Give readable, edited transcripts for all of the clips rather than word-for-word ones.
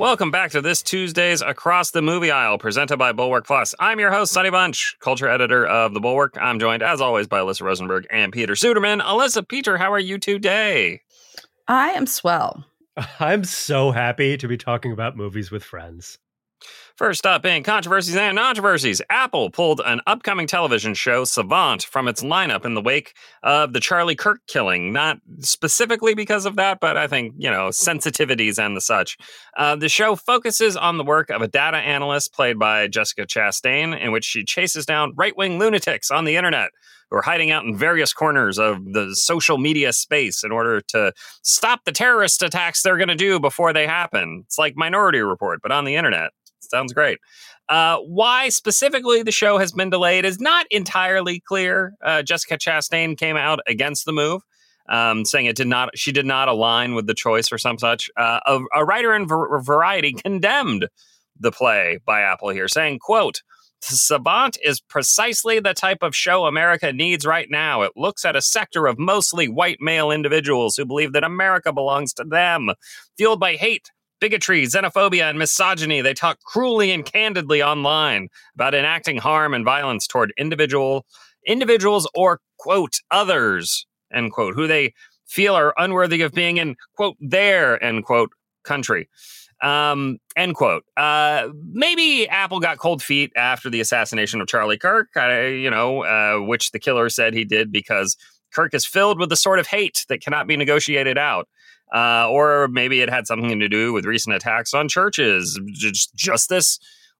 Welcome back to this Tuesday's Across the Movie Aisle, presented by Bulwark Plus. I'm your host, Sonny Bunch, culture editor of The Bulwark. I'm joined, as always, by Alyssa Rosenberg and Peter Suderman. Alyssa, Peter, how are you today? I am swell. I'm so happy to be talking about movies with friends. First up in controversies and controversies, Apple pulled an upcoming television show, Savant, from its lineup in the wake of the Charlie Kirk killing. Not specifically because of that, but I think, sensitivities and the such. The show focuses on the work of a data analyst played by Jessica Chastain, in which she chases down right-wing lunatics on the internet who are hiding out in various corners of the social media space in order to stop the terrorist attacks they're going to do before they happen. It's like Minority Report, but on the internet. Sounds great. Why specifically the show has been delayed is not entirely clear. Jessica Chastain came out against the move, saying she did not align with the choice or some such. A writer in Variety condemned the play by Apple here, saying, quote, Savant is precisely the type of show America needs right now. It looks at a sector of mostly white male individuals who believe that America belongs to them. Fueled by hate, bigotry, xenophobia, and misogyny, they talk cruelly and candidly online about enacting harm and violence toward individuals or, quote, others, end quote, who they feel are unworthy of being in, quote, their, end quote, country. End quote. Maybe Apple got cold feet after the assassination of Charlie Kirk, which the killer said he did because Kirk is filled with the sort of hate that cannot be negotiated out. Or maybe it had something to do with recent attacks on churches. Just this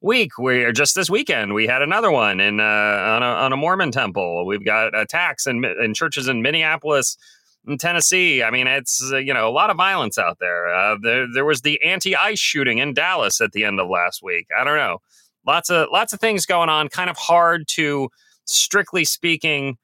weekend, we had another one on a Mormon temple. We've got attacks in churches in Minneapolis and Tennessee. I mean, it's a lot of violence out there. There was the anti-ICE shooting in Dallas at the end of last week. I don't know. Lots of things going on. Kind of hard to, strictly speaking,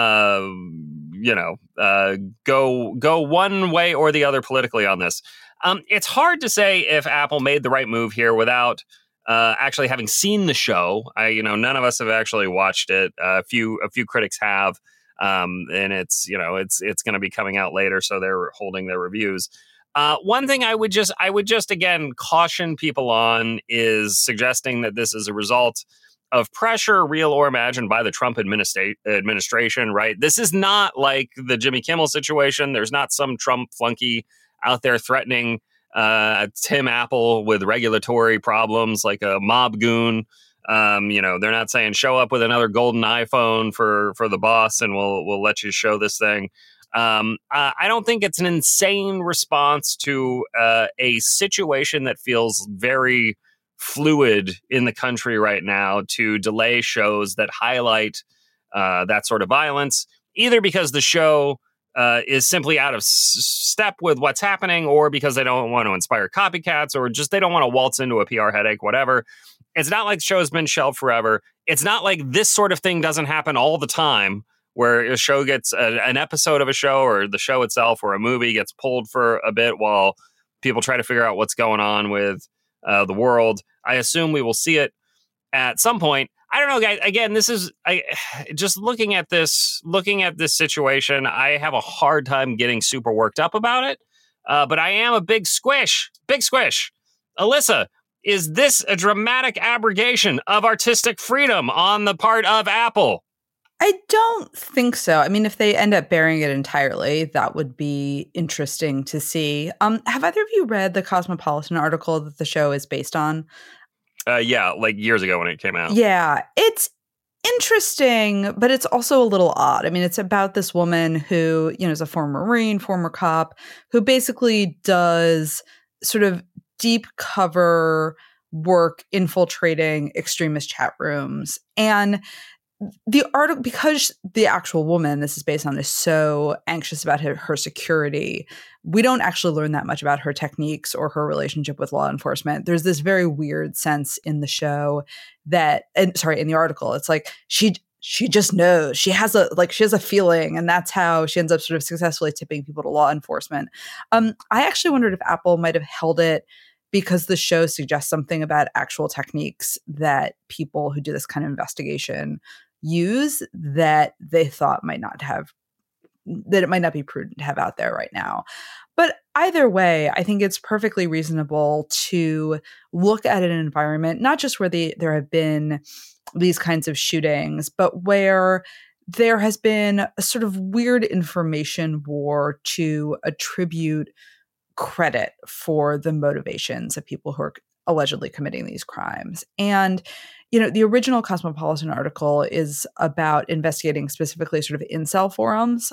go one way or the other politically on this. It's hard to say if Apple made the right move here without actually having seen the show. None of us have actually watched it. A few critics have, and it's going to be coming out later, so they're holding their reviews. One thing I would just again caution people on is suggesting that this is a result of pressure, real or imagined, by the Trump administration, right? This is not like the Jimmy Kimmel situation. There's not some Trump flunky out there threatening Tim Apple with regulatory problems like a mob goon. They're not saying show up with another golden iPhone for the boss and we'll let you show this thing. I don't think it's an insane response to a situation that feels very fluid in the country right now to delay shows that highlight that sort of violence, either because the show is simply out of step with what's happening or because they don't want to inspire copycats or just they don't want to waltz into a PR headache, whatever. It's not like the show has been shelved forever. It's not like this sort of thing doesn't happen all the time where a show gets an episode of a show or the show itself or a movie gets pulled for a bit while people try to figure out what's going on with the world. I assume we will see it at some point. I don't know, guys. Again, just looking at this situation, I have a hard time getting super worked up about it. But I am a big squish. Alyssa, is this a dramatic abrogation of artistic freedom on the part of Apple? I don't think so. I mean, if they end up burying it entirely, that would be interesting to see. Have either of you read the Cosmopolitan article that the show is based on? Yeah, like years ago when it came out. Yeah, it's interesting, but it's also a little odd. I mean, it's about this woman who, is a former Marine, former cop, who basically does sort of deep cover work infiltrating extremist chat rooms. And the article, because the actual woman this is based on is so anxious about her security, we don't actually learn that much about her techniques or her relationship with law enforcement. There's this very weird sense in the show in the article, it's like she just knows. She has a feeling, and that's how she ends up sort of successfully tipping people to law enforcement. I actually wondered if Apple might have held it because the show suggests something about actual techniques that people who do this kind of investigation use that they thought might not have that it might not be prudent to have out there right now. But either way, I think it's perfectly reasonable to look at an environment, not just where there have been these kinds of shootings, but where there has been a sort of weird information war to attribute credit for the motivations of people who are allegedly committing these crimes. And, the original Cosmopolitan article is about investigating specifically sort of incel forums.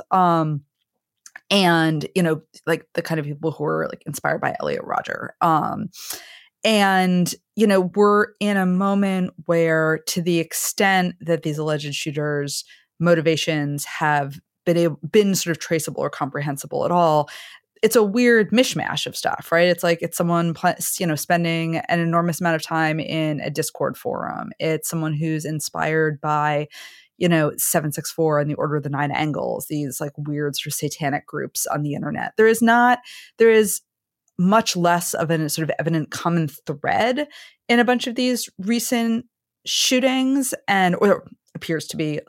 And, like the kind of people who are like inspired by Elliot Rodger. And, we're in a moment where, to the extent that these alleged shooters' motivations have been sort of traceable or comprehensible at all, it's a weird mishmash of stuff, right? It's like it's someone, spending an enormous amount of time in a Discord forum. It's someone who's inspired by, 764 and the Order of the Nine Angles, these like weird sort of satanic groups on the internet. There is much less of a sort of evident common thread in a bunch of these recent shootings, or appears to be,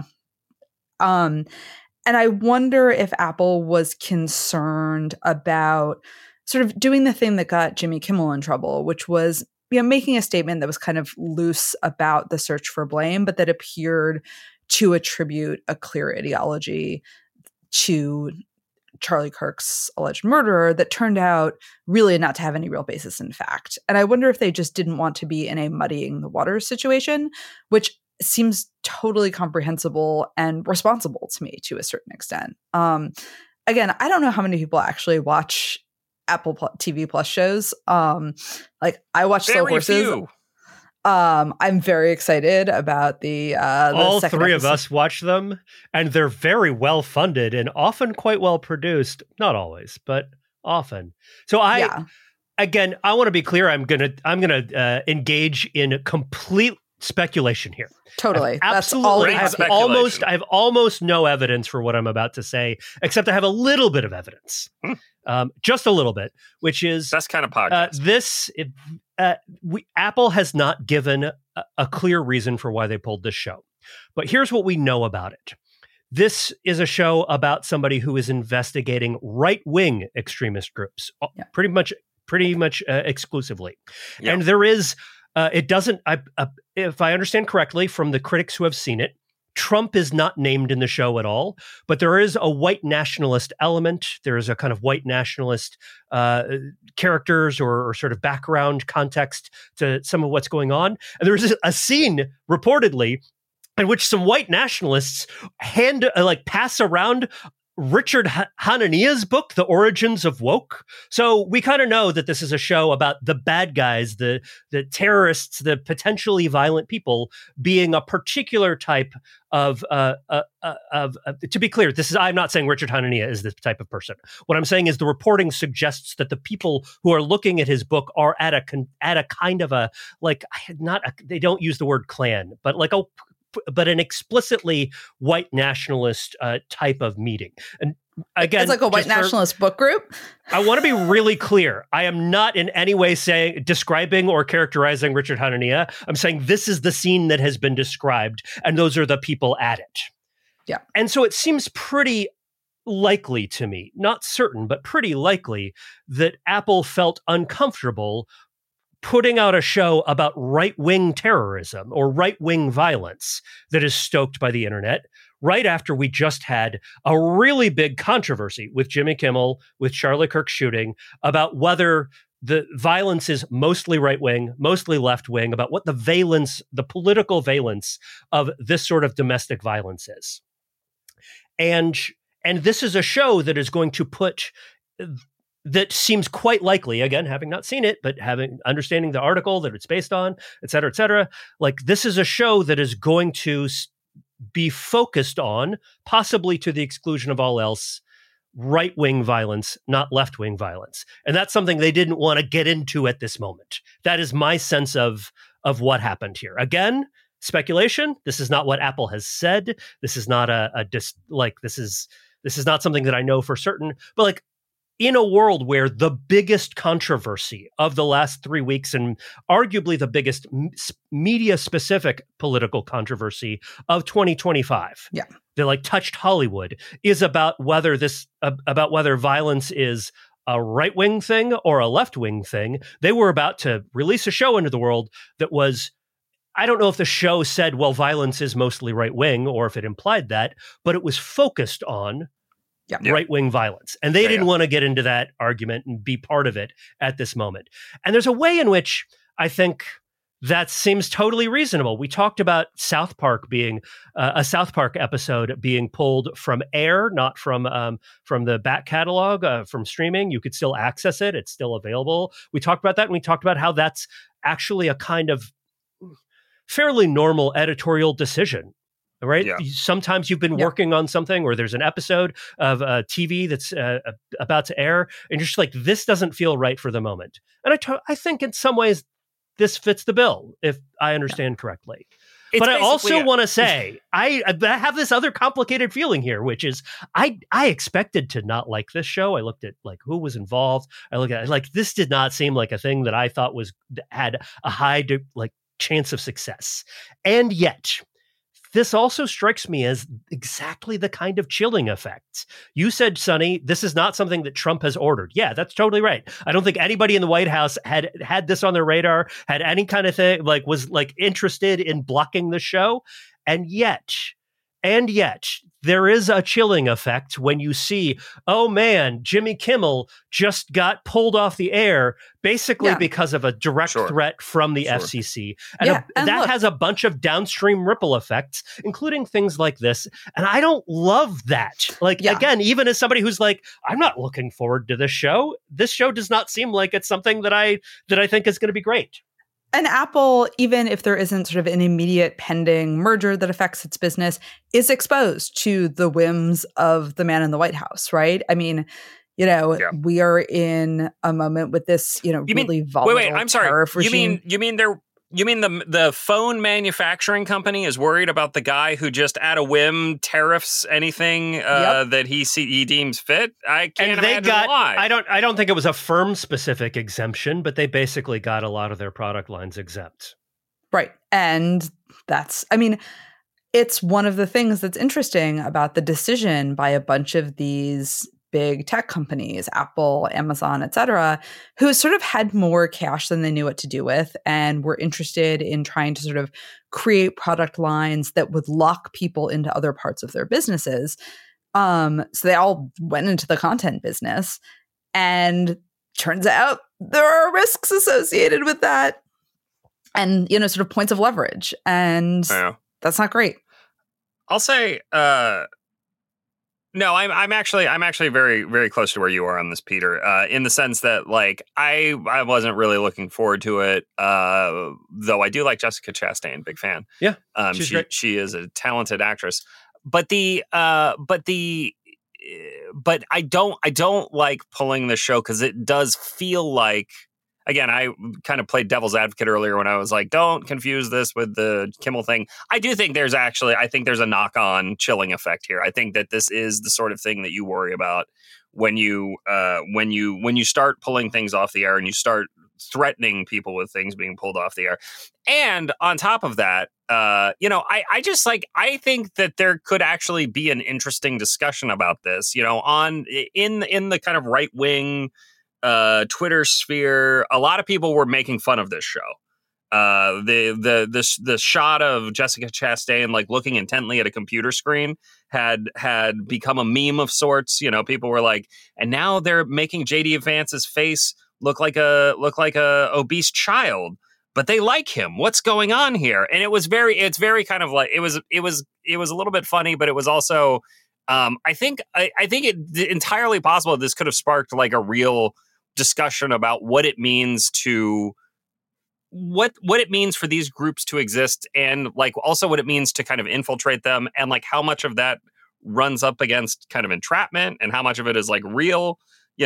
and I wonder if Apple was concerned about sort of doing the thing that got Jimmy Kimmel in trouble, which was, making a statement that was kind of loose about the search for blame, but that appeared to attribute a clear ideology to Charlie Kirk's alleged murderer that turned out really not to have any real basis in fact. And I wonder if they just didn't want to be in a muddying the waters situation, which seems totally comprehensible and responsible to me to a certain extent. Again, I don't know how many people actually watch Apple TV Plus shows. Like I watch Slow Horses. Few. I'm very excited about the all second three episode. of us watch them, and they're very well funded and often quite well produced. Not always, but often. So again, I want to be clear. I'm gonna engage in complete speculation here. Totally. That's Absolutely. all I have almost no evidence for what I'm about to say, except I have a little bit of evidence. Just a little bit, which is best kind of podcast. Apple has not given a clear reason for why they pulled this show. But here's what we know about it. This is a show about somebody who is investigating right-wing extremist groups, pretty much exclusively. Yep. And there is it doesn't, if I understand correctly from the critics who have seen it, Trump is not named in the show at all, but there is a white nationalist element. There is a kind of white nationalist characters or sort of background context to some of what's going on. And there's a scene reportedly in which some white nationalists pass around Richard Hanania's book, The Origins of Woke. So we kind of know that this is a show about the bad guys, the terrorists, the potentially violent people being a particular type of to be clear, I'm not saying Richard Hanania is this type of person. What I'm saying is the reporting suggests that the people who are looking at his book are at a kind of they don't use the word clan, but an explicitly white nationalist type of meeting. And again, it's like a white nationalist book group. I want to be really clear. I am not in any way describing or characterizing Richard Hanania. I'm saying this is the scene that has been described, and those are the people at it. Yeah. And so it seems pretty likely to me, not certain, but pretty likely that Apple felt uncomfortable putting out a show about right-wing terrorism or right-wing violence that is stoked by the internet right after we just had a really big controversy with Jimmy Kimmel, with Charlie Kirk shooting, about whether the violence is mostly right-wing, mostly left-wing, about what the political valence of this sort of domestic violence is. And this is a show that is going to put... that seems quite likely, again, having not seen it, but understanding the article that it's based on, et cetera, like this is a show that is going to be focused on, possibly to the exclusion of all else, right-wing violence, not left-wing violence. And that's something they didn't want to get into at this moment. That is my sense of what happened here. Again, speculation. This is not what Apple has said. This is not this is not something that I know for certain, but in a world where the biggest controversy of the last 3 weeks, and arguably the biggest media-specific political controversy of 2025, that like touched Hollywood, is about whether violence is a right-wing thing or a left-wing thing. They were about to release a show into the world that was, I don't know if the show said, well, violence is mostly right-wing, or if it implied that, but it was focused on right-wing violence. And they didn't want to get into that argument and be part of it at this moment. And there's a way in which I think that seems totally reasonable. We talked about South Park being a South Park episode being pulled from air, not from the back catalog, from streaming. You could still access it. It's still available. We talked about that, and we talked about how that's actually a kind of fairly normal editorial decision. Right. Yeah. Sometimes you've been working on something, or there's an episode of TV that's about to air, and you're just like, this doesn't feel right for the moment. And I think in some ways this fits the bill, if I understand correctly. But I also want to say, I have this other complicated feeling here, which is I expected to not like this show. I looked at like who was involved. I looked at like, this did not seem like a thing that I thought had a high chance of success. And yet, this also strikes me as exactly the kind of chilling effect. You said, Sonny, this is not something that Trump has ordered. Yeah, that's totally right. I don't think anybody in the White House had this on their radar, had any kind of thing, was interested in blocking the show. And yet, there is a chilling effect when you see, oh man, Jimmy Kimmel just got pulled off the air basically because of a direct threat from the FCC. And that has a bunch of downstream ripple effects, including things like this. And I don't love that. Again, even as somebody who's like, I'm not looking forward to this show does not seem like it's something that I think is going to be great. And Apple, even if there isn't sort of an immediate pending merger that affects its business, is exposed to the whims of the man in the White House, right? I mean, we are in a moment with this, really volatile. Wait, I'm sorry. You mean the phone manufacturing company is worried about the guy who just at a whim tariffs anything that he deems fit? I can't imagine why. I don't think it was a firm specific exemption, but they basically got a lot of their product lines exempt. Right. And it's one of the things that's interesting about the decision by a bunch of these big tech companies, Apple, Amazon, et cetera, who sort of had more cash than they knew what to do with and were interested in trying to sort of create product lines that would lock people into other parts of their businesses. So they all went into the content business, and turns out there are risks associated with that and, sort of points of leverage. And that's not great. I'll say, no, I'm actually very, very close to where you are on this, Peter, in the sense that I wasn't really looking forward to it, though I do like Jessica Chastain, big fan. Yeah, she's great. She is a talented actress, but I don't like pulling the show because it does feel like, again, I kind of played devil's advocate earlier when I was like, don't confuse this with the Kimmel thing. I do think there's a knock-on chilling effect here. I think that this is the sort of thing that you worry about when you start pulling things off the air and you start threatening people with things being pulled off the air. And on top of that, I think that there could actually be an interesting discussion about this, in the kind of right-wing Twitter sphere. A lot of people were making fun of this show. The shot of Jessica Chastain looking intently at a computer screen had become a meme of sorts. People were like, and now they're making JD Vance's face look like a obese child, but they like him. What's going on here? And it's very kind of like it was a little bit funny, but it was also I think it's entirely possible this could have sparked a real discussion about what it means to what it means for these groups to exist, and also what it means to kind of infiltrate them, and how much of that runs up against kind of entrapment, and how much of it is real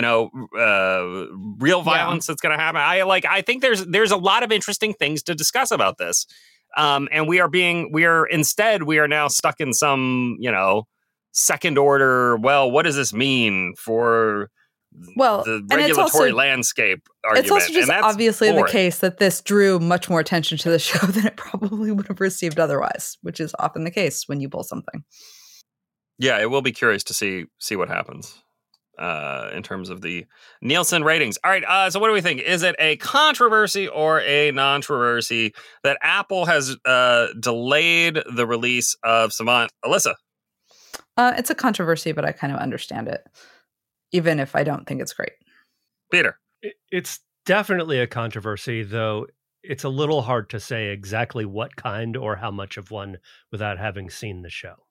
violence that's going to happen. I think there's a lot of interesting things to discuss about this, and we are now stuck in some second order. Well, what does this mean for Well, the and it's regulatory also- landscape argument. It's also just and that's obviously the boring. case that this drew much more attention to the show than it probably would have received otherwise, which is often the case when you pull something. Yeah, it will be curious to see what happens in terms of the Nielsen ratings. All right, so what do we think? Is it a controversy or a non-controversy that Apple has delayed the release of Savant? Alyssa? It's a controversy, but I kind of understand it, even if I don't think it's great. Peter? It's definitely a controversy, though it's a little hard to say exactly what kind or how much of one without having seen the show.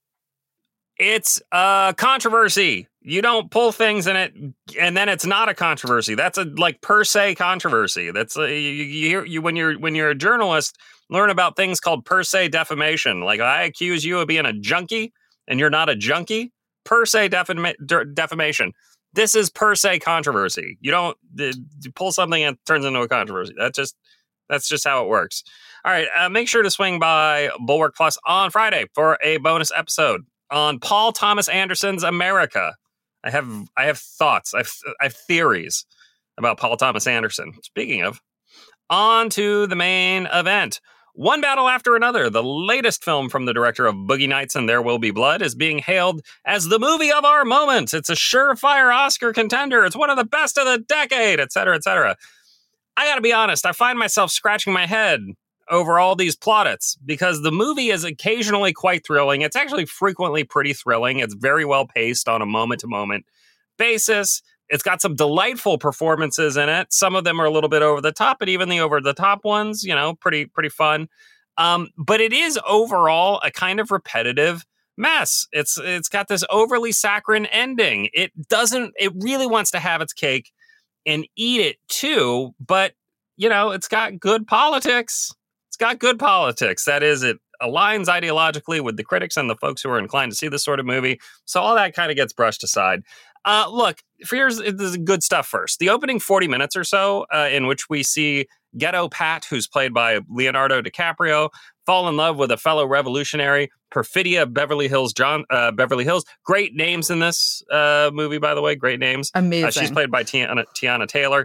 It's a controversy. You don't pull things in it, and then it's not a controversy. That's a per se controversy. That's you when you're a journalist, learn about things called per se defamation. Like, I accuse you of being a junkie, and you're not a junkie. Per se defamation. This is per se controversy. You don't you pull something and it turns into a controversy. That's just how it works. All right, make sure to swing by Bulwark Plus on Friday for a bonus episode on Paul Thomas Anderson's America. I have thoughts. I have theories about Paul Thomas Anderson. Speaking of, on to the main event. One Battle After Another, the latest film from the director of Boogie Nights and There Will Be Blood, is being hailed as the movie of our moment. It's a surefire Oscar contender. It's one of the best of the decade, et cetera, et cetera. I gotta be honest, I find myself scratching my head over all these plaudits because the movie is occasionally quite thrilling. It's actually frequently pretty thrilling. It's very well paced on a moment-to-moment basis. It's got some delightful performances in it. Some of them are a little bit over the top, but even the over-the-top ones, pretty fun. But it is overall a kind of repetitive mess. It's got this overly saccharine ending. It really wants to have its cake and eat it too, but it's got good politics. Got good politics. That is, it aligns ideologically with the critics and the folks who are inclined to see this sort of movie. So all that kind of gets brushed aside. Look, here's the good stuff first. The opening 40 minutes or so, in which we see Ghetto Pat, who's played by Leonardo DiCaprio, fall in love with a fellow revolutionary, Perfidia Beverly Hills. Great names in this movie, by the way. Great names. Amazing. She's played by Tiana Taylor.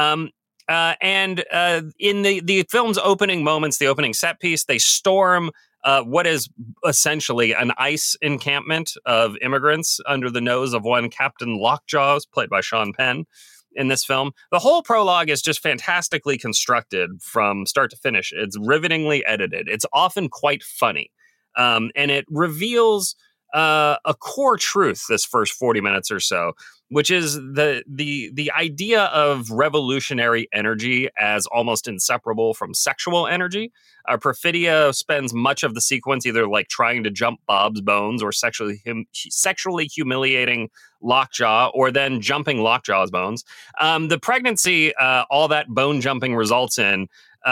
And in the film's opening moments, the opening set piece, they storm what is essentially an ICE encampment of immigrants under the nose of one Captain Lockjaw, played by Sean Penn in this film. The whole prologue is just fantastically constructed from start to finish. It's rivetingly edited. It's often quite funny. And it reveals a core truth this first 40 minutes or so, which is the idea of revolutionary energy as almost inseparable from sexual energy. Perfidia spends much of the sequence either trying to jump Bob's bones or sexually humiliating Lockjaw, or then jumping Lockjaw's bones. The pregnancy, all that bone jumping results in,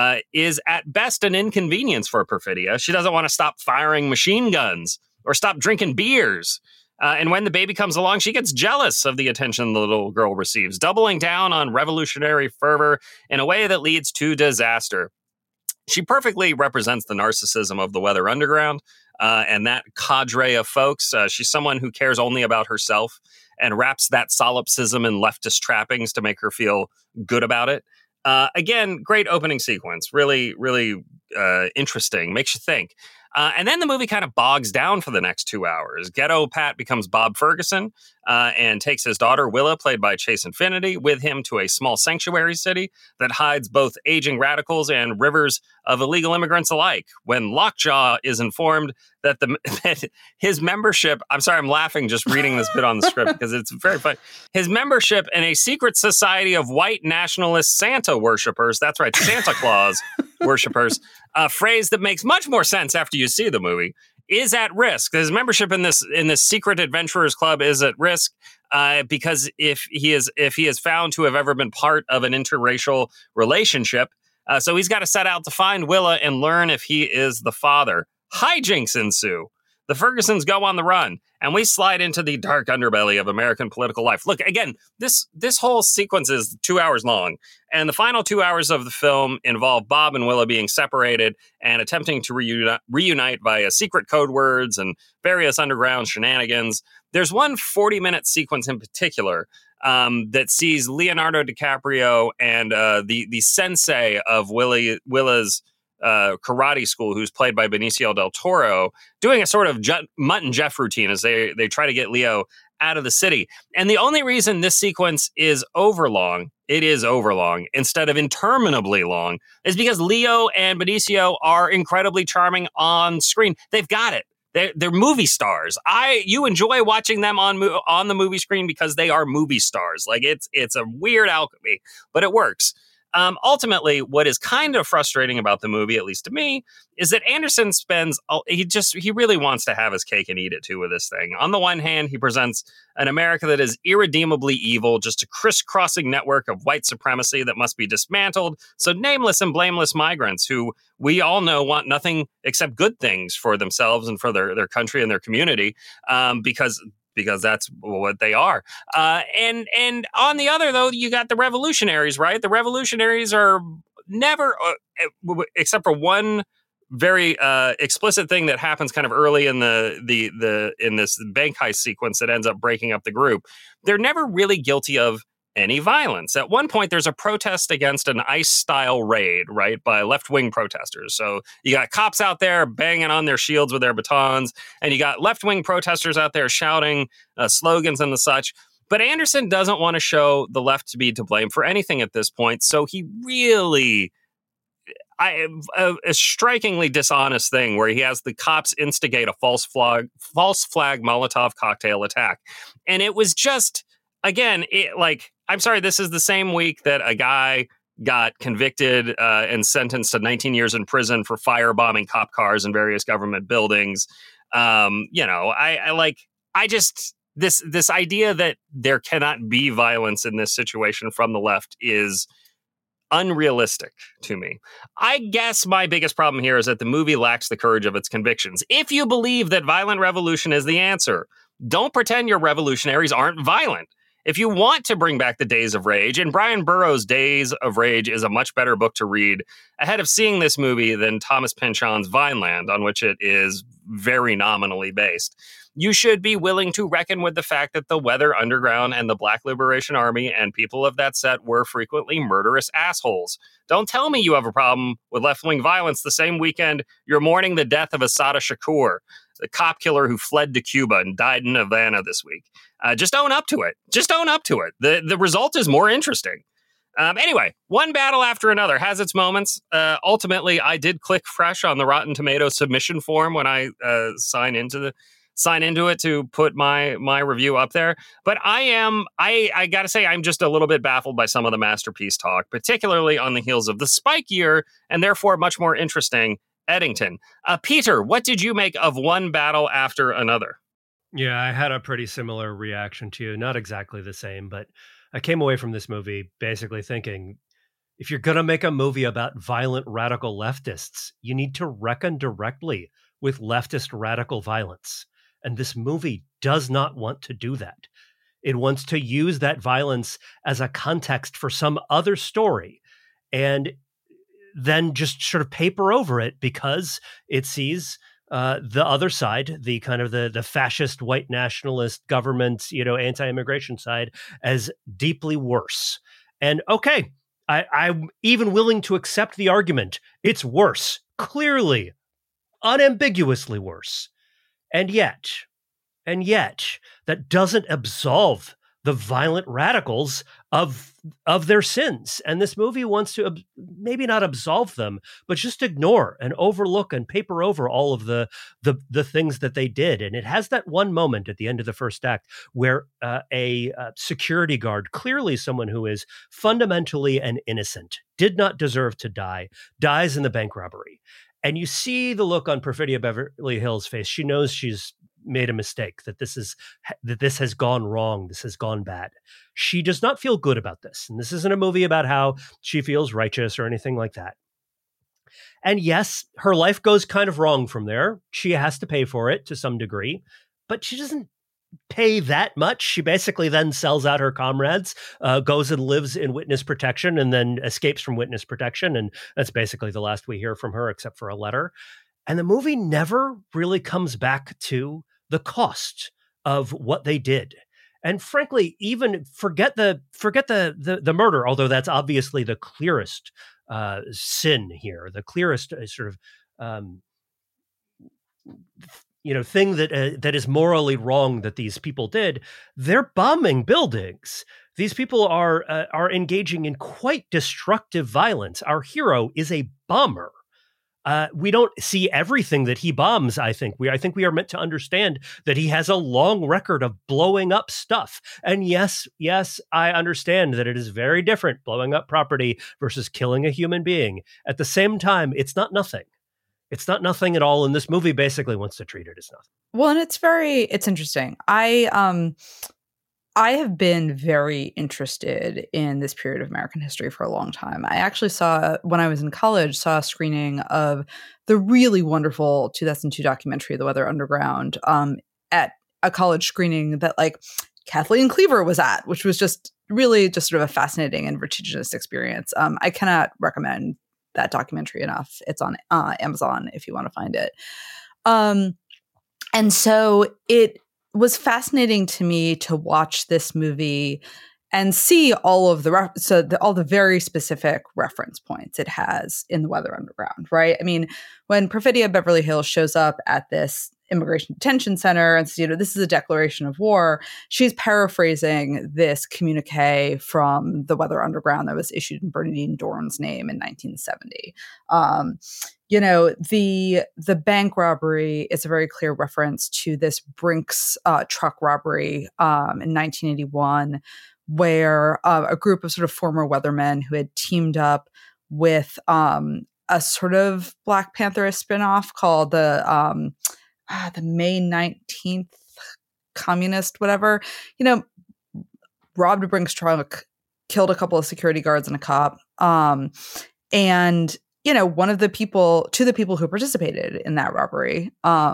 is at best an inconvenience for Perfidia. She doesn't want to stop firing machine guns or stop drinking beers. And when the baby comes along, she gets jealous of the attention the little girl receives, doubling down on revolutionary fervor in a way that leads to disaster. She perfectly represents the narcissism of the Weather Underground and that cadre of folks. She's someone who cares only about herself and wraps that solipsism in leftist trappings to make her feel good about it. Again, great opening sequence. Really, really interesting. Makes you think. And then the movie kind of bogs down for the next 2 hours. Ghetto Pat becomes Bob Ferguson and takes his daughter, Willa, played by Chase Infinity, with him to a small sanctuary city that hides both aging radicals and rivers of illegal immigrants alike. When Lockjaw is informed that that his membership, I'm sorry, I'm laughing just reading this bit on the script because it's very funny. His membership in a secret society of white nationalist Santa worshipers, that's right, Santa Claus worshipers, a phrase that makes much more sense after you see the movie, is at risk. His membership in this secret adventurers club is at risk because if he is found to have ever been part of an interracial relationship, so he's got to set out to find Willa and learn if he is the father. Hijinks ensue. The Fergusons go on the run, and we slide into the dark underbelly of American political life. Look, again, this whole sequence is 2 hours long, and the final 2 hours of the film involve Bob and Willa being separated and attempting to reunite via secret code words and various underground shenanigans. There's one 40-minute sequence in particular that sees Leonardo DiCaprio and the sensei of Willa's karate school, who's played by Benicio del Toro, doing a sort of Mutt and Jeff routine as they try to get Leo out of the city. And the only reason this sequence is overlong, instead of interminably long, is because Leo and Benicio are incredibly charming on screen. They've got it. They're movie stars. You enjoy watching them on the movie screen because they are movie stars. Like it's a weird alchemy, but it works. Ultimately, what is kind of frustrating about the movie, at least to me, is that Anderson he really wants to have his cake and eat it too with this thing. On the one hand, he presents an America that is irredeemably evil, just a crisscrossing network of white supremacy that must be dismantled. So nameless and blameless migrants who we all know want nothing except good things for themselves and for their country and their community, because that's what they are. And on the other, though, you got the revolutionaries, right? The revolutionaries are never, except for one very explicit thing that happens kind of early in in this bank heist sequence that ends up breaking up the group. They're never really guilty of any violence. At one point, there's a protest against an ICE-style raid, right, by left-wing protesters. So you got cops out there banging on their shields with their batons, and you got left-wing protesters out there shouting slogans and the such. But Anderson doesn't want to show the left to be to blame for anything at this point, so he really... a strikingly dishonest thing where he has the cops instigate a false flag Molotov cocktail attack. And it was just... Again, I'm sorry, this is the same week that a guy got convicted and sentenced to 19 years in prison for firebombing cop cars in various government buildings. This idea that there cannot be violence in this situation from the left is unrealistic to me. I guess my biggest problem here is that the movie lacks the courage of its convictions. If you believe that violent revolution is the answer, don't pretend your revolutionaries aren't violent. If you want to bring back the Days of Rage, and Brian Burroughs' Days of Rage is a much better book to read ahead of seeing this movie than Thomas Pynchon's Vineland, on which it is very nominally based, you should be willing to reckon with the fact that the Weather Underground and the Black Liberation Army and people of that set were frequently murderous assholes. Don't tell me you have a problem with left-wing violence the same weekend you're mourning the death of Assata Shakur, the cop killer who fled to Cuba and died in Havana this week. Just own up to it. The result is more interesting. Anyway, one battle after another has its moments. Ultimately, I did click fresh on the Rotten Tomatoes submission form when I sign into it to put my review up there. But I gotta say, I'm just a little bit baffled by some of the masterpiece talk, particularly on the heels of the Spike year, and therefore much more interesting Eddington. Peter, what did you make of one battle after another? Yeah, I had a pretty similar reaction to you. Not exactly the same, but I came away from this movie basically thinking, if you're going to make a movie about violent radical leftists, you need to reckon directly with leftist radical violence. And this movie does not want to do that. It wants to use that violence as a context for some other story and then just sort of paper over it because it sees the other side, the kind of the fascist white nationalist government, anti-immigration side, as deeply worse. And okay, I'm even willing to accept the argument. It's worse, clearly, unambiguously worse. And yet, that doesn't absolve the violent radicals of their sins. And this movie wants to maybe not absolve them, but just ignore and overlook and paper over all of the things that they did. And it has that one moment at the end of the first act where a security guard, clearly someone who is fundamentally an innocent, did not deserve to die, dies in the bank robbery. And you see the look on Perfidia Beverly Hill's face. She knows she's made a mistake, that this has gone wrong, this has gone bad. She does not feel good about this. And this isn't a movie about how she feels righteous or anything like that. And yes, her life goes kind of wrong from there. She has to pay for it to some degree, but she doesn't pay that much. She basically then sells out her comrades, goes and lives in witness protection, and then escapes from witness protection. And that's basically the last we hear from her, except for a letter. And the movie never really comes back to the cost of what they did. And frankly, even forget the murder, although that's obviously the clearest sin here, the clearest sort of thing that is morally wrong that these people did. They're bombing buildings. These people are engaging in quite destructive violence. Our hero is a bomber. We don't see everything that he bombs. I think we are meant to understand that he has a long record of blowing up stuff. And yes, I understand that it is very different blowing up property versus killing a human being. At the same time, it's not nothing. It's not nothing at all. And this movie basically wants to treat it as nothing. Well, and it's interesting. I have been very interested in this period of American history for a long time. I actually when I was in college, saw a screening of the really wonderful 2002 documentary, The Weather Underground, at a college screening that like Kathleen Cleaver was at, which was just really just sort of a fascinating and vertiginous experience. I cannot recommend that documentary enough. It's on Amazon if you want to find it. And so it was fascinating to me to watch this movie and see all of all the very specific reference points it has in The Weather Underground, right? I mean, when Perfidia Beverly Hills shows up at this immigration detention center and says, this is a declaration of war, she's paraphrasing this communique from The Weather Underground that was issued in Bernardine Dohrn's name in 1970. The bank robbery is a very clear reference to this Brinks truck robbery in 1981, where a group of sort of former weathermen who had teamed up with a sort of Black Panther spinoff called the May 19th Communist, whatever, robbed a Brinks truck, killed a couple of security guards and a cop. And two of the people who participated in that robbery,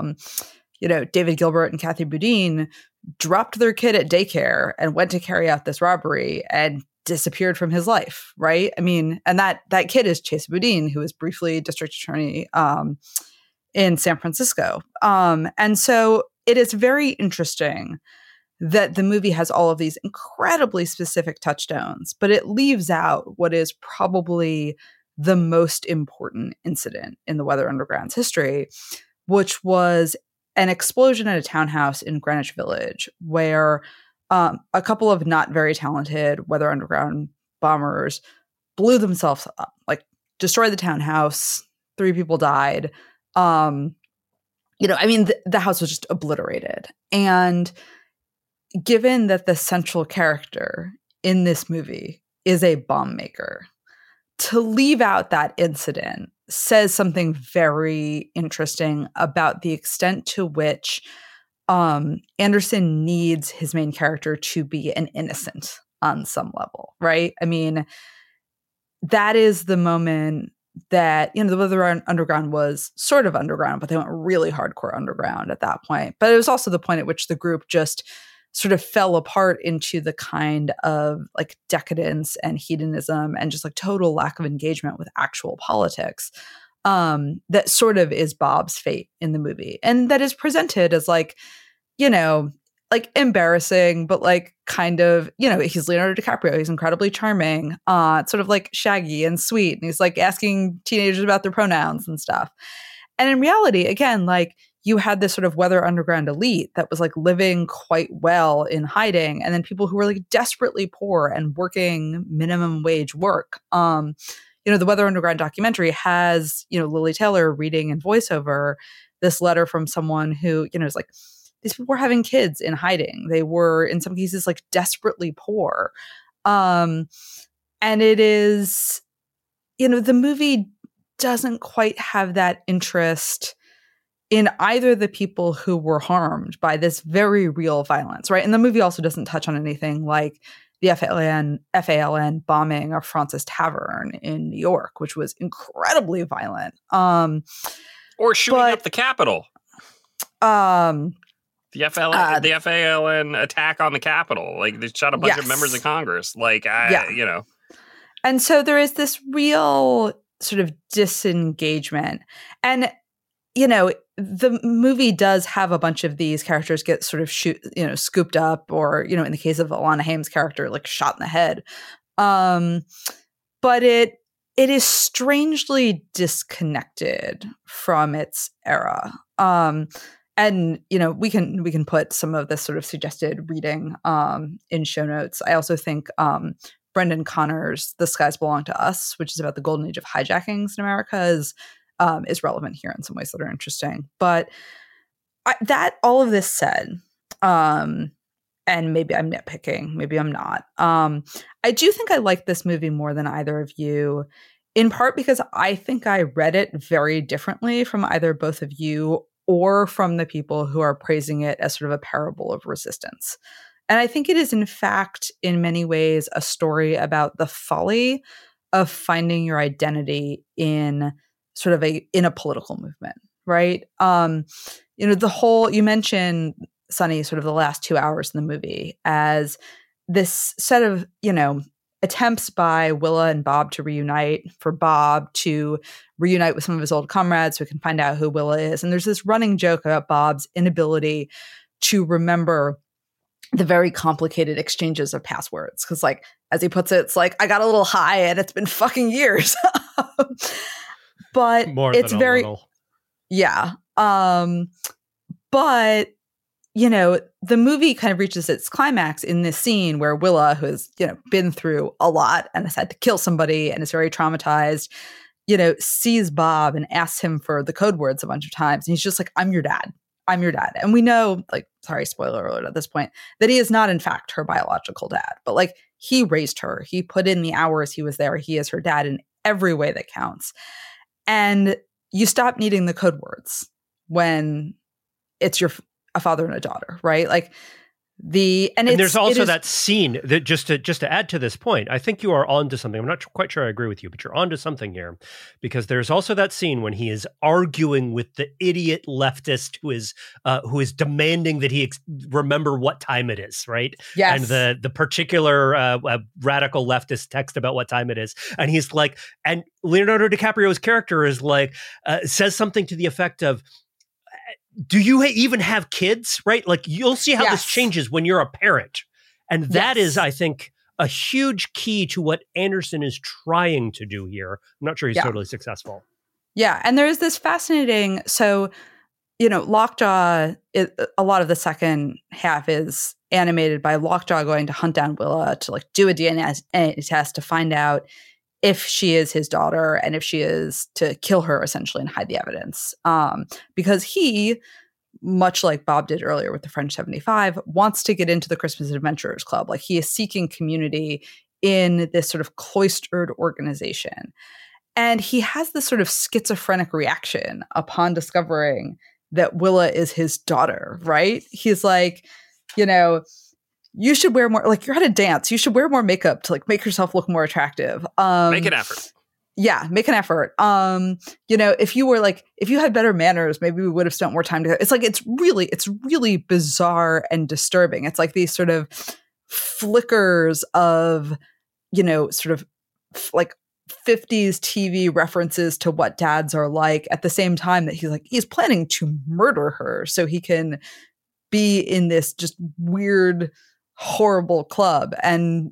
David Gilbert and Kathy Boudin, dropped their kid at daycare and went to carry out this robbery and disappeared from his life, right? I mean, and that kid is Chesa Boudin, who is briefly district attorney in San Francisco. And so it is very interesting that the movie has all of these incredibly specific touchstones, but it leaves out what is probably the most important incident in the Weather Underground's history, which was an explosion at a townhouse in Greenwich Village where a couple of not very talented Weather Underground bombers blew themselves up, like destroyed the townhouse. 3 people died. The house was just obliterated. And given that the central character in this movie is a bomb maker, to leave out that incident says something very interesting about the extent to which Anderson needs his main character to be an innocent on some level, right? I mean, that is the moment that, the Weather Underground was sort of underground, but they went really hardcore underground at that point. But it was also the point at which the group just sort of fell apart into the kind of like decadence and hedonism and just like total lack of engagement with actual politics that sort of is Bob's fate in the movie. And that is presented as like, like embarrassing, but like kind of, he's Leonardo DiCaprio. He's incredibly charming, sort of like shaggy and sweet. And he's like asking teenagers about their pronouns and stuff. And in reality, again, like you had this sort of Weather Underground elite that was like living quite well in hiding. And then people who were like desperately poor and working minimum wage work. The Weather Underground documentary has, Lily Taylor reading in voiceover this letter from someone who, is like, these people were having kids in hiding. They were, in some cases, like desperately poor. And it is, the movie doesn't quite have that interest in either the people who were harmed by this very real violence, right? And the movie also doesn't touch on anything like the FALN bombing of Francis Tavern in New York, which was incredibly violent. Or shooting up the Capitol. The FALN attack on the Capitol. Like, they shot a bunch of members of Congress. Like, And so there is this real sort of disengagement. And, the movie does have a bunch of these characters get sort of scooped up, or, in the case of Alana Haim's character, like shot in the head. But it is strangely disconnected from its era. And, we can put some of this sort of suggested reading in show notes. I also think Brendan Connor's The Skies Belong to Us, which is about the golden age of hijackings in America, is relevant here in some ways that are interesting. But all of this said, and maybe I'm nitpicking, maybe I'm not. I do think I like this movie more than either of you, in part because I think I read it very differently from either both of you or from the people who are praising it as sort of a parable of resistance. And I think it is, in fact, in many ways, a story about the folly of finding your identity in sort of in a political movement, right? You mentioned, Sunny, sort of the last 2 hours in the movie as this set of, attempts by Willa and Bob to reunite, for Bob to reunite with some of his old comrades so we can find out who Willa is. And there's this running joke about Bob's inability to remember the very complicated exchanges of passwords. Because, like, as he puts it, it's like, I got a little high and it's been fucking years. But more it's than very, a little. Yeah. But, the movie kind of reaches its climax in this scene where Willa, who has, been through a lot and has had to kill somebody and is very traumatized, sees Bob and asks him for the code words a bunch of times. And he's just like, I'm your dad. I'm your dad. And we know, like, sorry, spoiler alert at this point, that he is not, in fact, her biological dad. But, like, he raised her. He put in the hours he was there. He is her dad in every way that counts. And you stop needing the code words when it's a father and a daughter, right? Like, and there's also that scene that just to add to this point, I think you are onto something. I'm not quite sure I agree with you, but you're onto something here, because there's also that scene when he is arguing with the idiot leftist who is demanding that he remember what time it is, right? Yes. And the particular radical leftist text about what time it is, and he's like, and Leonardo DiCaprio's character is like, says something to the effect of, do you even have kids, right? Like, you'll see how this changes when you're a parent. And that is, I think, a huge key to what Anderson is trying to do here. I'm not sure he's totally successful. Yeah. And there is this fascinating, so, Lockjaw, a lot of the second half is animated by Lockjaw going to hunt down Willa to, like, do a DNA test to find out if she is his daughter, and if she is, to kill her essentially and hide the evidence. Because he, much like Bob did earlier with the French 75, wants to get into the Christmas Adventurers Club. Like, he is seeking community in this sort of cloistered organization. And he has this sort of schizophrenic reaction upon discovering that Willa is his daughter, right? He's like, you should wear more, like, you're at a dance, you should wear more makeup to, like, make yourself look more attractive. Make an effort. Yeah, make an effort. If you had better manners, maybe we would have spent more time together. It's like, it's really bizarre and disturbing. It's like these sort of flickers of, sort of like 50s TV references to what dads are like, at the same time that he's planning to murder her so he can be in this just weird, horrible club. And,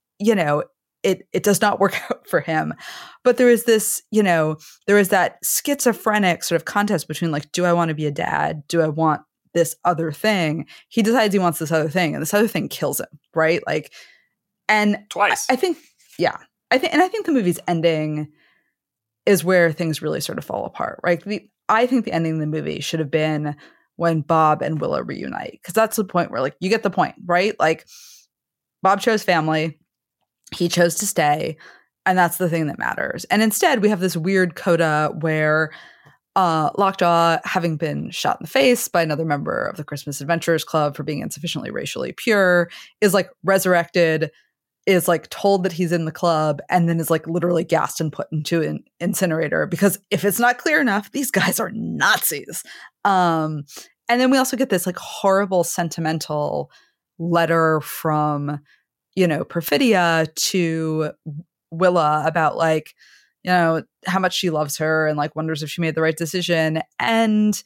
it does not work out for him. But there is this, there is that schizophrenic sort of contest between, like, do I want to be a dad? Do I want this other thing? He decides he wants this other thing, and this other thing kills him, right? Like, and twice. I think the movie's ending is where things really sort of fall apart, right? I think the ending of the movie should have been when Bob and Willa reunite, because that's the point where, like, you get the point, right? Like, Bob chose family, he chose to stay, and that's the thing that matters. And instead, we have this weird coda where Lockjaw, having been shot in the face by another member of the Christmas Adventurers Club for being insufficiently racially pure, is, like, resurrected, is, like, told that he's in the club, and then is, like, literally gassed and put into an incinerator, because if it's not clear enough, these guys are Nazis. And then we also get this, like, horrible sentimental letter from, Perfidia to Willa about, like, how much she loves her and like wonders if she made the right decision. And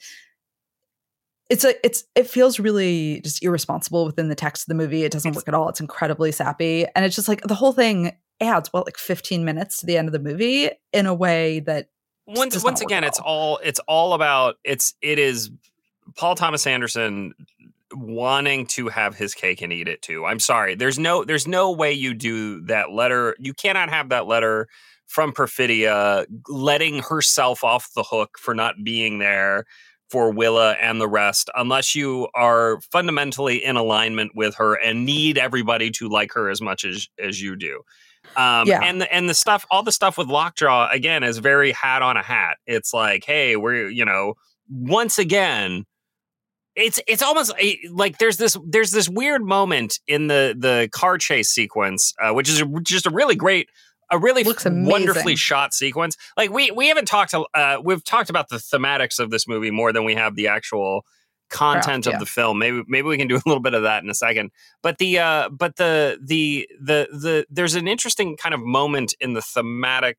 it feels really just irresponsible within the text of the movie. It doesn't work at all. It's incredibly sappy. And it's just like the whole thing adds 15 minutes to the end of the movie in a way that once again, it's all about it is Paul Thomas Anderson wanting to have his cake and eat it too. I'm sorry. There's no way you do that letter. You cannot have that letter from Perfidia letting herself off the hook for not being there for Willa and the rest, unless you are fundamentally in alignment with her and need everybody to like her as much as you do. And the stuff, all the stuff with Lockjaw again is very hat on a hat. It's like, hey, we're, once again, it's almost like there's this weird moment in the car chase sequence, which is just a really wonderfully shot sequence. Like we haven't talked, we've talked about the thematics of this movie more than we have the actual content of the film. Maybe we can do a little bit of that in a second. But the there's an interesting kind of moment in the thematic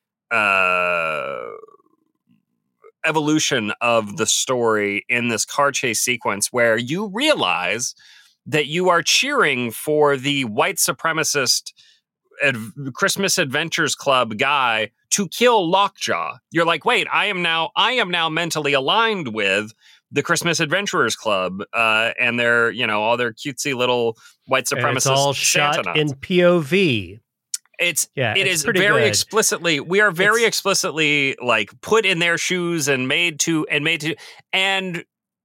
evolution of the story in this car chase sequence where you realize that you are cheering for the white supremacist Christmas Adventures Club guy to kill Lockjaw. You're like, wait, I am now mentally aligned with the Christmas Adventurers Club and their, all their cutesy little white supremacist. It's all shot in POV. It is very good. Explicitly. We are very explicitly like put in their shoes and made to and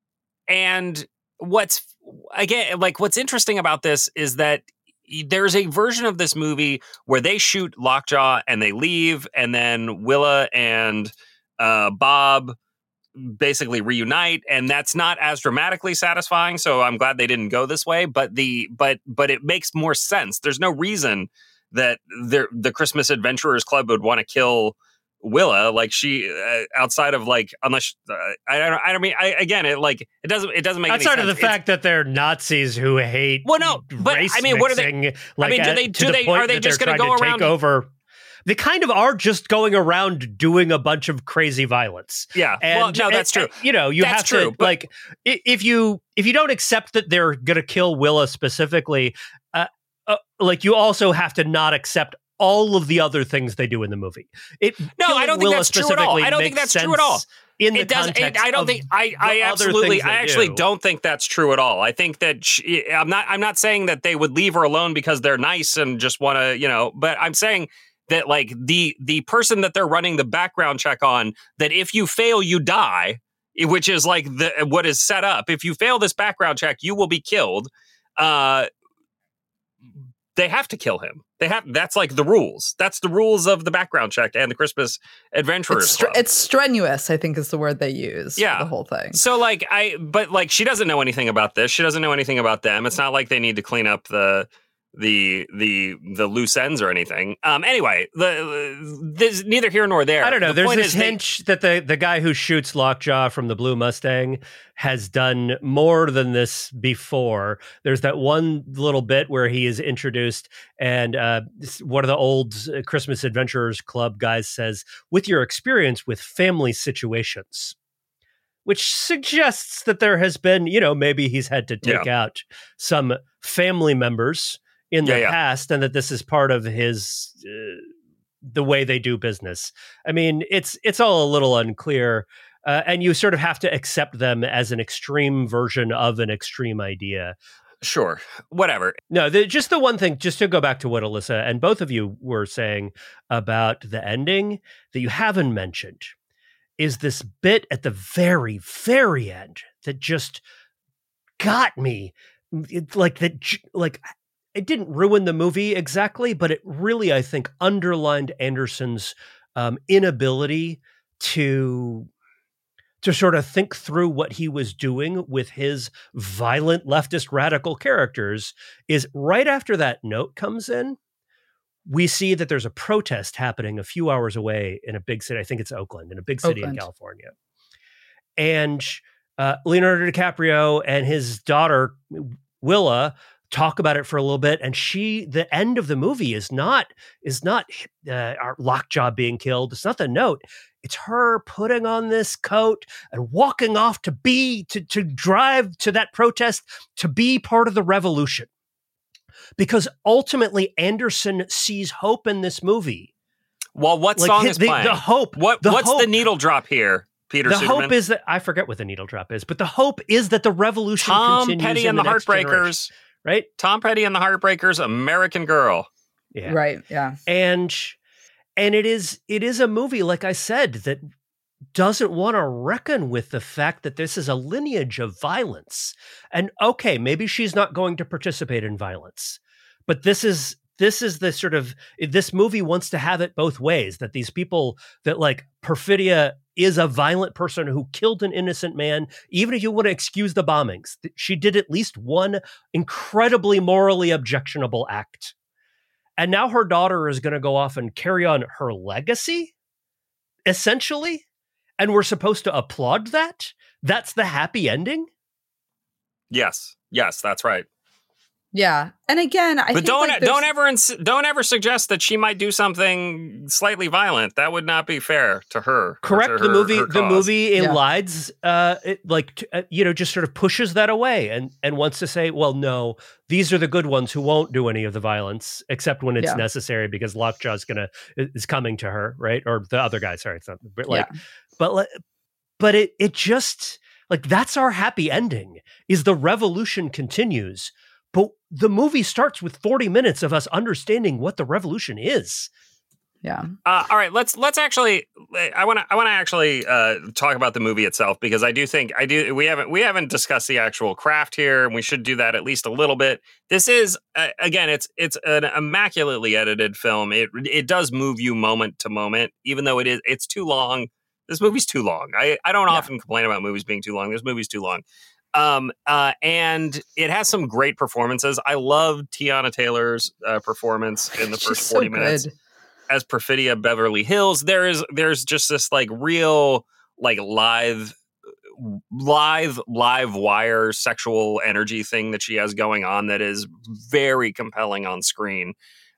what's interesting about this is that there's a version of this movie where they shoot Lockjaw and they leave, and then Willa and Bob basically reunite, and that's not as dramatically satisfying. So I'm glad they didn't go this way. But it makes more sense. There's no reason that the Christmas Adventurers Club would want to kill Willa, like she outside of like, unless I don't mean it doesn't make any sense. Outside of the fact that they're Nazis who hate race mixing, what are they? Are they just going to go around take over? They kind of are just going around doing a bunch of crazy violence. Yeah, that's true. You have to like if you don't accept that they're going to kill Willa specifically, like you also have to not accept all of the other things they do in the movie. I don't think that's true at all. I don't think that's true at all. I actually don't think that's true at all. I think that I'm not saying that they would leave her alone because they're nice and just want to, but I'm saying that like the person that they're running the background check on, that if you fail, you die, which is like what is set up. If you fail this background check, you will be killed. They have to kill him. That's like the rules. That's the rules of the background check and the Christmas Adventurers Club. It's strenuous, I think is the word they use. Yeah. For the whole thing. So but she doesn't know anything about this. She doesn't know anything about them. It's not like they need to clean up the loose ends or anything. Anyway, there's neither here nor there. I don't know. There's this hint that the guy who shoots Lockjaw from the Blue Mustang has done more than this before. There's that one little bit where he is introduced, and one of the old Christmas Adventurers Club guys says, "With your experience with family situations," which suggests that there has been, maybe he's had to take out some family members in the past, and that this is part of his the way they do business. I mean, it's all a little unclear, and you sort of have to accept them as an extreme version of an extreme idea. Sure, whatever. No, just the one thing, just to go back to what Alyssa and both of you were saying about the ending that you haven't mentioned, is this bit at the very, very end that just got me. It didn't ruin the movie exactly, but it really, I think, underlined Anderson's inability to sort of think through what he was doing with his violent leftist radical characters. Is right after that note comes in, we see that there's a protest happening a few hours away in a big city. I think it's Oakland, in a big city in California. And Leonardo DiCaprio and his daughter, Willa, talk about it for a little bit. And the end of the movie is not our Lockjaw being killed. It's not the note. It's her putting on this coat and walking off to drive to that protest, to be part of the revolution. Because ultimately Anderson sees hope in this movie. Well, what song is playing? The hope. What's the needle drop here, Peter The Suderman? hope is that, I forget what the needle drop is, but the hope is that the revolution continues. Tom Petty and the Heartbreakers. Right? Tom Petty and the Heartbreakers, American Girl. Yeah. Right, yeah. And it is a movie, like I said, that doesn't want to reckon with the fact that this is a lineage of violence. And okay, maybe she's not going to participate in violence, but this is the sort of, this movie wants to have it both ways, that these people, that like Perfidia is a violent person who killed an innocent man. Even if you want to excuse the bombings, she did at least one incredibly morally objectionable act. And now her daughter is going to go off and carry on her legacy, essentially. And we're supposed to applaud that? That's the happy ending? Yes, that's right. Yeah, and again, I think don't ever suggest that she might do something slightly violent. That would not be fair to her. Correct. To The movie elides, just sort of pushes that away and wants to say, well, no, these are the good ones who won't do any of the violence except when it's necessary because Lockjaw is coming to her, right? Or the other guy. Sorry, it's not but it just like, that's our happy ending. Is the revolution continues. But the movie starts with 40 minutes of us understanding what the revolution is. Yeah. All right. Let's actually. I want to actually talk about the movie itself, because we haven't discussed the actual craft here, and we should do that at least a little bit. This is again, it's an immaculately edited film. It does move you moment to moment, even though it's too long. This movie's too long. I don't often complain about movies being too long. This movie's too long. And it has some great performances. I love Tiana Taylor's performance in the first 40 minutes as Perfidia Beverly Hills. There's just this like real like live wire sexual energy thing that she has going on that is very compelling on screen.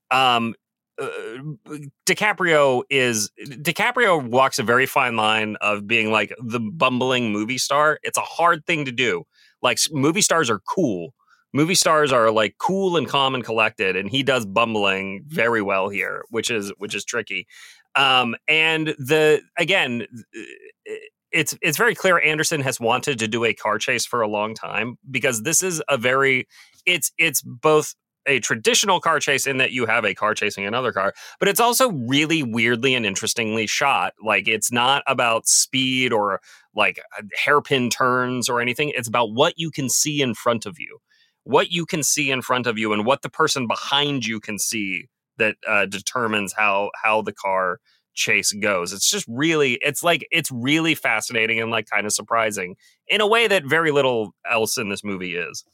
DiCaprio walks a very fine line of being like the bumbling movie star. It's a hard thing to do. Like, movie stars are cool. Movie stars are like cool and calm and collected, and he does bumbling very well here, which is tricky. It's very clear Anderson has wanted to do a car chase for a long time, because this is it's both a traditional car chase in that you have a car chasing another car, but it's also really weirdly and interestingly shot. Like, it's not about speed or like hairpin turns or anything. It's about what you can see in front of you, and what the person behind you can see that determines how the car chase goes. It's just really, it's really fascinating and like kind of surprising in a way that very little else in this movie is.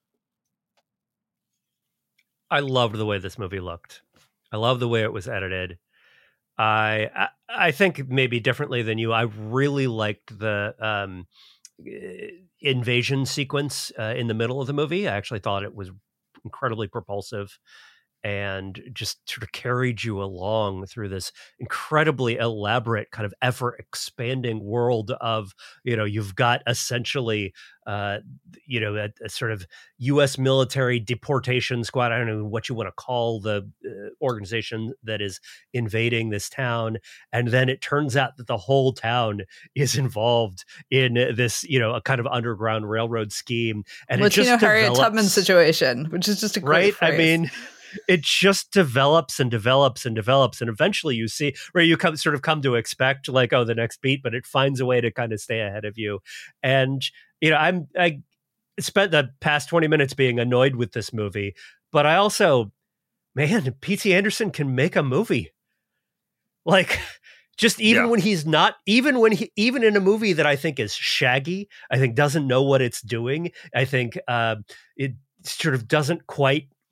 I loved the way this movie looked. I love the way it was edited. I think maybe differently than you, I really liked the invasion sequence in the middle of the movie. I actually thought it was incredibly propulsive and just sort of carried you along through this incredibly elaborate kind of ever expanding world of, you've got essentially, a sort of U.S. military deportation squad. I don't know what you want to call the organization that is invading this town. And then it turns out that the whole town is involved in this, a kind of underground railroad scheme. And it just Harriet Tubman situation, which is just a great phrase. I mean, it just develops and develops and develops, and eventually you see where you come to expect like, the next beat, but it finds a way to kind of stay ahead of you. And I spent the past 20 minutes being annoyed with this movie, but I also, P.T. Anderson can make a movie. Like, just when he's not, even in a movie that I think is shaggy, I think doesn't know what it's doing. I think it sort of doesn't quite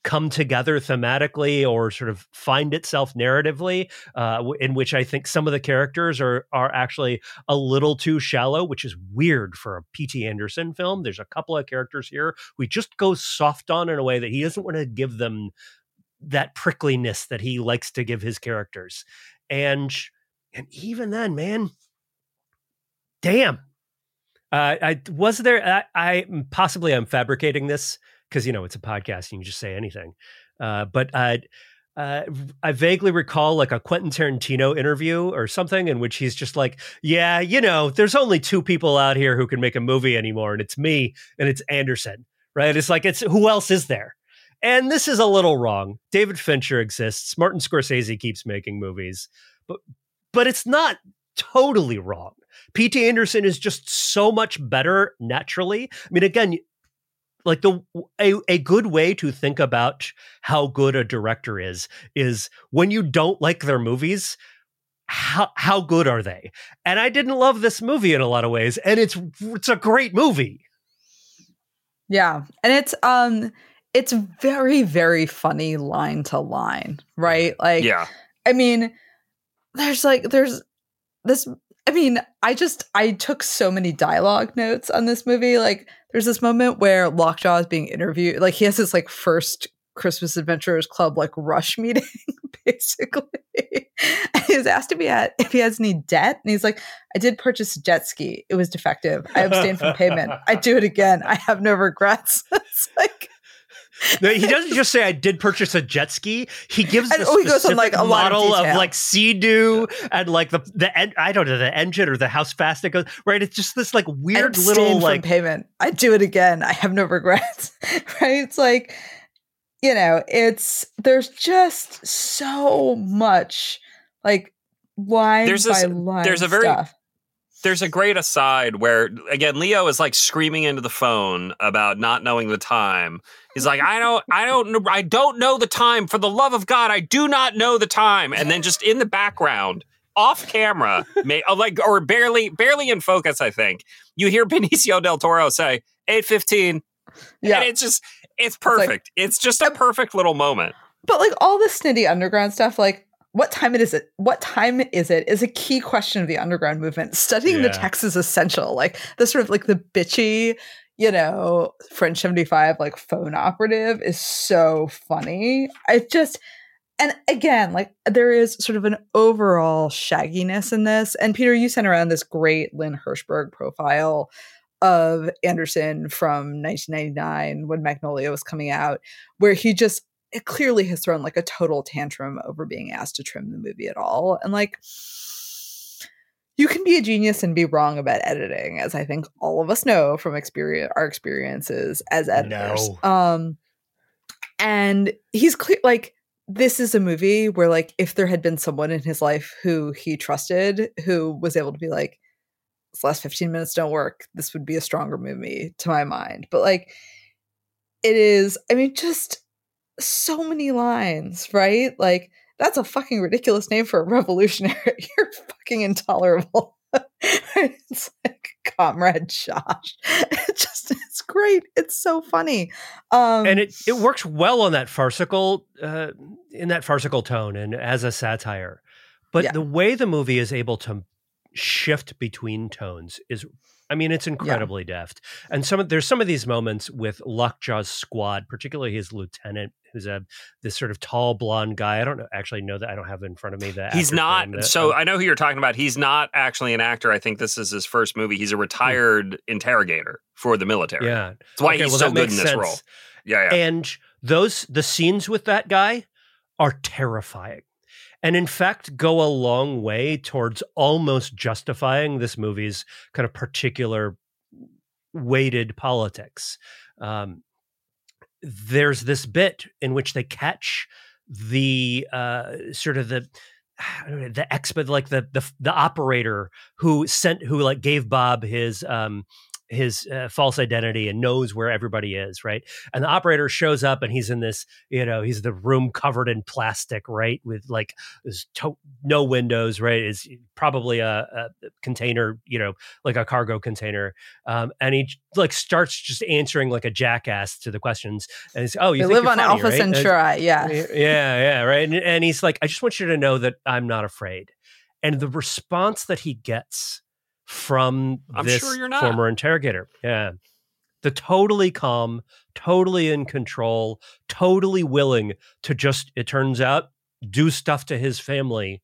come together thematically or sort of find itself narratively, in which I think some of the characters are actually a little too shallow, which is weird for a P.T. Anderson film. There's a couple of characters here we just go soft on in a way that he doesn't want to give them that prickliness that he likes to give his characters. And even then, man, damn. I was there. I'm fabricating this because, it's a podcast and you can just say anything. But I vaguely recall like a Quentin Tarantino interview or something in which he's just like, yeah, there's only two people out here who can make a movie anymore. And it's me and it's Anderson, right? It's like, who else is there? And this is a little wrong. David Fincher exists. Martin Scorsese keeps making movies, but it's not totally wrong. P.T. Anderson is just so much better naturally. I mean, again, like a good way to think about how good a director is when you don't like their movies, how good are they? And I didn't love this movie in a lot of ways, and it's a great movie. Yeah, and it's very, very funny line to line, right? Like, yeah. I mean, there's this. I mean, I took so many dialogue notes on this movie. Like, there's this moment where Lockjaw is being interviewed. Like, he has this like first Christmas Adventurers Club like rush meeting, basically. And he was asked if he has any debt, and he's like, "I did purchase a jet ski. It was defective. I abstained from payment. I'd do it again. I have no regrets." It's like. No, he doesn't just say I did purchase a jet ski. He gives the specific like a model of like Sea-Doo and like the I don't know, the engine or the how fast it goes. Right? It's just this like weird little like payment. I do it again. I have no regrets. Right? It's like, there's just so much like line by line stuff. There's a great aside where, again, Leo is like screaming into the phone about not knowing the time. He's like, I don't know the time. For the love of God, I do not know the time. And then just in the background, off camera, or barely in focus, I think, you hear Benicio del Toro say 8:15. Yeah, and it's perfect. It's just a perfect little moment. But like all the snitty underground stuff, like. What time is it? What time is it? Is a key question of the underground movement. Studying the text is essential. Like the sort of like the bitchy, French 75 like phone operative is so funny. And again, like there is sort of an overall shagginess in this. And Peter, you sent around this great Lynn Hirschberg profile of Anderson from 1999 when Magnolia was coming out, where it clearly has thrown like a total tantrum over being asked to trim the movie at all. And like, you can be a genius and be wrong about editing, as I think all of us know from our experiences as editors. No. And he's clear, like, this is a movie where like, if there had been someone in his life who he trusted, who was able to be like, this last 15 minutes don't work, this would be a stronger movie to my mind. But like, it is, I mean, just so many lines, right? Like, that's a fucking ridiculous name for a revolutionary. You're fucking intolerable. It's like Comrade Josh. It's great. It's so funny. And it works well on that farcical, in that farcical tone and as a satire. But the way the movie is able to shift between tones is, I mean, it's incredibly deft. And there's some of these moments with Lockjaw's squad, particularly his lieutenant, who's this sort of tall blonde guy. I don't actually know that. I don't have it in front of me. He's not. I know who you're talking about. He's not actually an actor. I think this is his first movie. He's a retired interrogator for the military. Yeah, that's why he's so good in this role. Yeah. And the scenes with that guy are terrifying. And in fact, go a long way towards almost justifying this movie's kind of particular weighted politics. There's this bit in which they catch the sort of the expert, like the operator who gave Bob his his false identity and knows where everybody is, right? And the operator shows up and he's in this, he's the room covered in plastic, right? With like no windows, right? Is probably a container, like a cargo container. And he like starts just answering like a jackass to the questions. And he's, oh, you they think live you're on funny, Alpha right? Centauri, yeah. Yeah, right. And he's like, I just want you to know that I'm not afraid. And the response that he gets from this former interrogator, the totally calm, totally in control, totally willing to just, it turns out, do stuff to his family.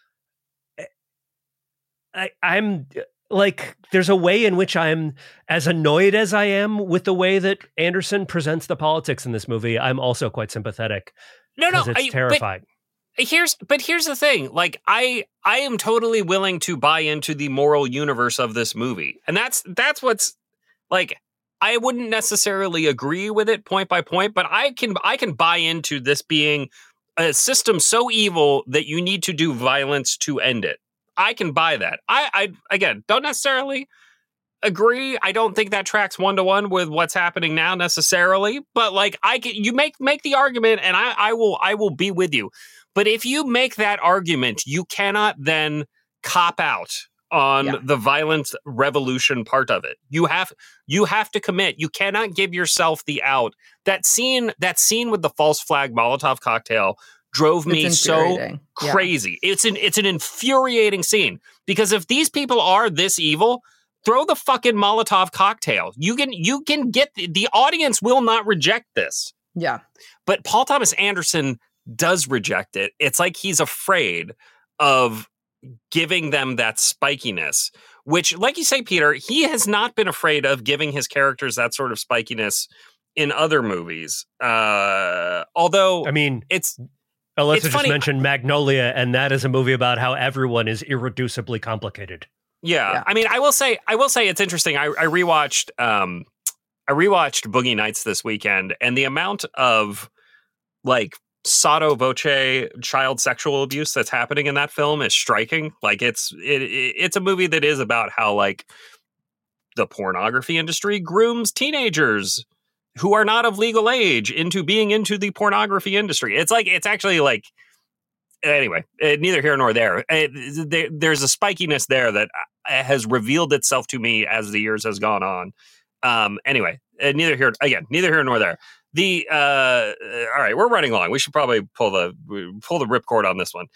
I'm like, there's a way in which I'm as annoyed as I am with the way that Anderson presents the politics in this movie. I'm also quite sympathetic. No, it's terrifying. Here's the thing. Like, I am totally willing to buy into the moral universe of this movie. And that's what's like, I wouldn't necessarily agree with it point by point, but I can buy into this being a system so evil that you need to do violence to end it. I can buy that. I again, don't necessarily agree. I don't think that tracks 1-to-1 with what's happening now necessarily, but like you make the argument and I will be with you. But if you make that argument, you cannot then cop out on the violent revolution part of it. You have to commit. You cannot give yourself the out. That scene with the false flag Molotov cocktail drove me so crazy. Yeah. It's an infuriating scene because if these people are this evil, throw the fucking Molotov cocktail. You can get the audience will not reject this. Yeah. But Paul Thomas Anderson does reject it. It's like he's afraid of giving them that spikiness, which, like you say, Peter, he has not been afraid of giving his characters that sort of spikiness in other movies. Although, I mean, Alyssa just mentioned Magnolia, and that is a movie about how everyone is irreducibly complicated. Yeah. I mean, I will say it's interesting. I rewatched Boogie Nights this weekend, and the amount of like sotto voce child sexual abuse that's happening in that film is striking. Like it's a movie that is about how like the pornography industry grooms teenagers who are not of legal age into being into the pornography industry. It's actually like, anyway, neither here nor there. There's a spikiness there that has revealed itself to me as the years has gone on. Anyway, neither here nor there. All right, we're running long. We should probably pull the ripcord on this one.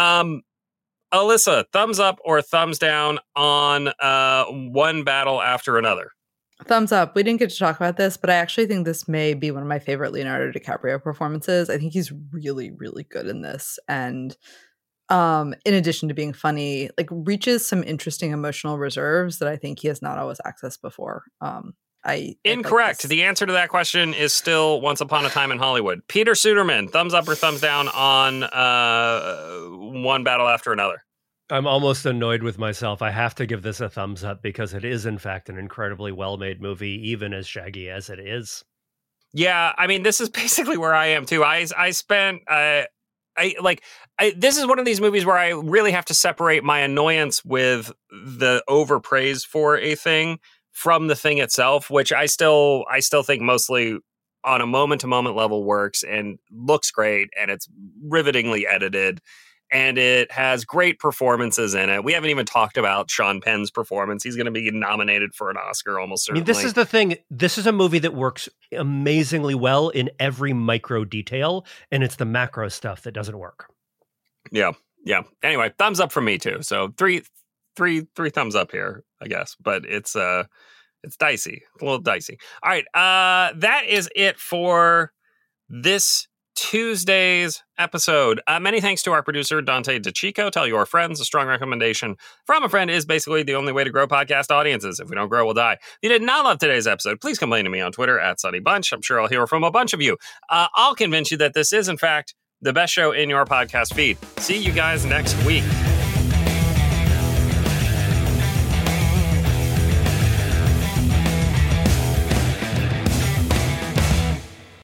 Alyssa, thumbs up or thumbs down on One Battle After Another? Thumbs up. We didn't get to talk about this, but I actually think this may be one of my favorite Leonardo DiCaprio performances. I think he's really, really good in this. And in addition to being funny, like reaches some interesting emotional reserves that I think he has not always accessed before. Incorrect. The answer to that question is still Once Upon a Time in Hollywood. Peter Suderman, thumbs up or thumbs down on One Battle After Another? I'm almost annoyed with myself. I have to give this a thumbs up because it is, in fact, an incredibly well-made movie, even as shaggy as it is. Yeah, I mean, this is basically where I am, too. This is one of these movies where I really have to separate my annoyance with the overpraise for a thing from the thing itself, which I still think mostly on a moment-to-moment level works and looks great, and it's rivetingly edited, and it has great performances in it. We haven't even talked about Sean Penn's performance. He's going to be nominated for an Oscar almost certainly. I mean, this is the thing. This is a movie that works amazingly well in every micro detail, and it's the macro stuff that doesn't work. Yeah. Anyway, thumbs up from me too. So three thumbs up here, I guess, but it's dicey. It's a little dicey. All right. That is it for this Tuesday's episode. Many thanks to our producer, Dante DeChico. Tell your friends. A strong recommendation from a friend is basically the only way to grow podcast audiences. If we don't grow, we'll die. If you did not love today's episode, please complain to me on Twitter @SunnyBunch. I'm sure I'll hear from a bunch of you. I'll convince you that this is, in fact, the best show in your podcast feed. See you guys next week.